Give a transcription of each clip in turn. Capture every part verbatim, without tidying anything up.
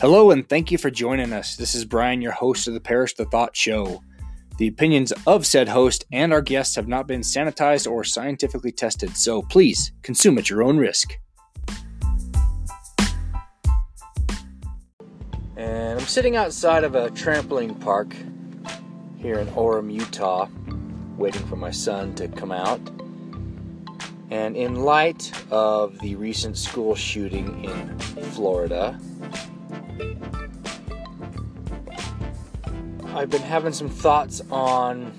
Hello and thank you for joining us. This is Brian, your host of the Perish the Thought Show. The opinions of said host and our guests have not been sanitized or scientifically tested, so please consume at your own risk. And I'm sitting outside of a trampoline park here in Orem, Utah, waiting for my son to come out. And in light of the recent school shooting in Florida, I've been having some thoughts on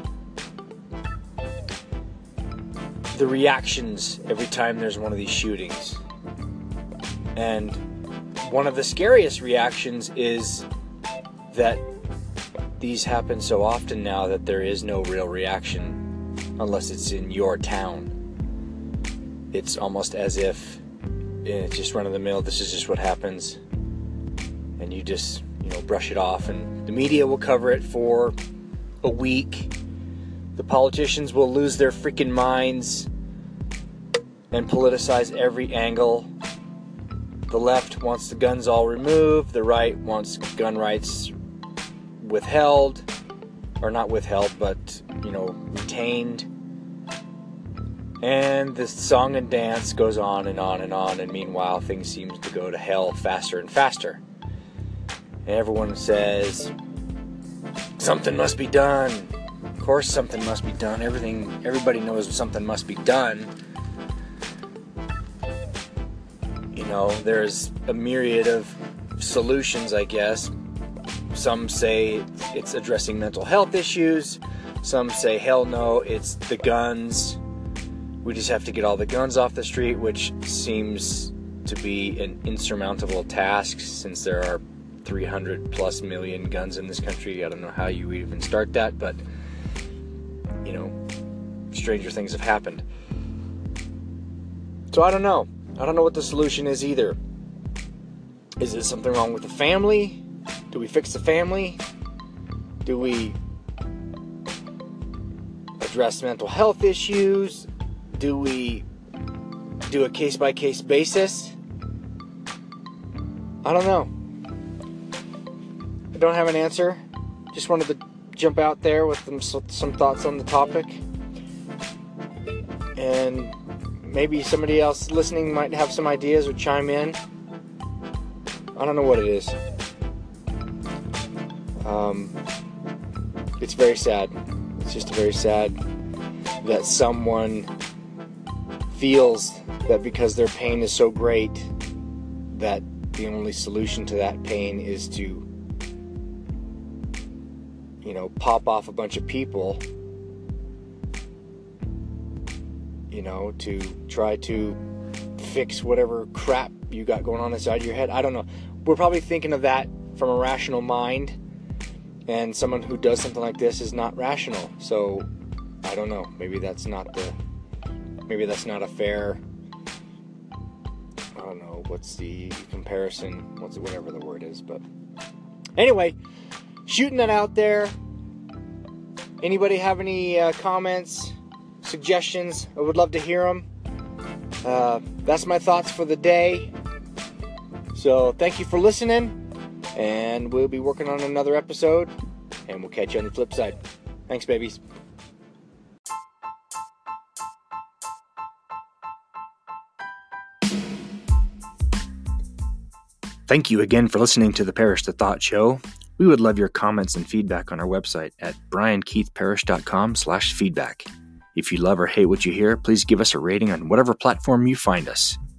the reactions every time there's one of these shootings. And one of the scariest reactions is that these happen so often now that there is no real reaction unless it's in your town. It's almost as if it's just run of the mill, this is just what happens. And you just, you know, brush it off, and the media will cover it for a week. The politicians will lose their freaking minds and politicize every angle. The left wants the guns all removed. The right wants gun rights withheld, or not withheld, but, you know, retained. And this song and dance goes on and on and on, and meanwhile things seem to go to hell faster and faster. And everyone says, something must be done. Of course something must be done. Everything, everybody knows something must be done. You know, there's a myriad of solutions, I guess. Some say it's addressing mental health issues. Some say, hell no, it's the guns. We just have to get all the guns off the street, which seems to be an insurmountable task since there are three hundred plus million guns in this country. I don't know how you would even start that, but, you know, stranger things have happened. So I don't know. I don't know what the solution is either. Is there something wrong with the family? Do we fix the family? Do we address mental health issues? Do we do a case-by-case basis? I don't know. I don't have an answer. Just wanted to jump out there with some, some thoughts on the topic. And maybe somebody else listening might have some ideas or chime in. I don't know what it is. Um, it's very sad. It's just very sad that someone feels that because their pain is so great that the only solution to that pain is to, you know, pop off a bunch of people, you know, to try to fix whatever crap you got going on inside your head. I don't know. We're probably thinking of that from a rational mind, and someone who does something like this is not rational. So I don't know. Maybe that's not the maybe that's not a fair, I don't know, what's the comparison, what's whatever the word is, but anyway, shooting that out there. Anybody have any uh, comments, suggestions? I would love to hear them. Uh, that's my thoughts for the day. So thank you for listening, and we'll be working on another episode, and we'll catch you on the flip side. Thanks, babies. Thank you again for listening to the Perish the Thought Show. We would love your comments and feedback on our website at brian keith perish dot com slash feedback. If you love or hate what you hear, please give us a rating on whatever platform you find us.